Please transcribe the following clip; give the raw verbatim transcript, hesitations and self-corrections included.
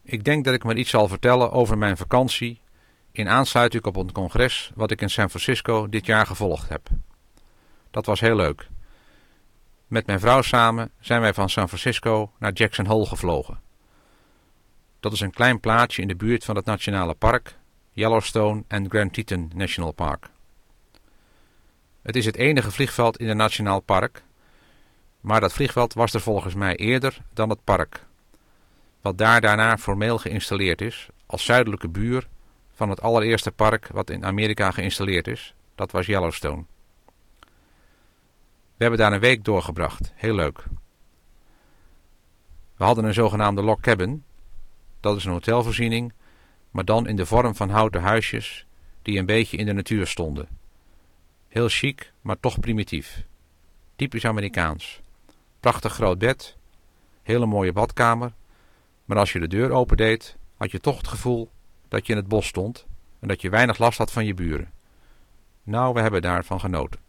Ik denk dat ik maar iets zal vertellen over mijn vakantie in aansluiting op een congres wat ik in San Francisco dit jaar gevolgd heb. Dat was heel leuk. Met mijn vrouw samen zijn wij van San Francisco naar Jackson Hole gevlogen. Dat is een klein plaatsje in de buurt van het nationale park, Yellowstone en Grand Teton National Park. Het is het enige vliegveld in het nationaal park, maar dat vliegveld was er volgens mij eerder dan het park, wat daar daarna formeel geïnstalleerd is als zuidelijke buur van het allereerste park wat in Amerika geïnstalleerd is. Dat was Yellowstone. We hebben daar een week doorgebracht. Heel leuk. We hadden een zogenaamde log cabin. Dat is een hotelvoorziening, maar dan in de vorm van houten huisjes die een beetje in de natuur stonden. Heel chic, maar toch primitief. Typisch Amerikaans. Prachtig groot bed, hele mooie badkamer, maar als je de deur opendeed, had je toch het gevoel dat je in het bos stond en dat je weinig last had van je buren. Nou, we hebben daarvan genoten.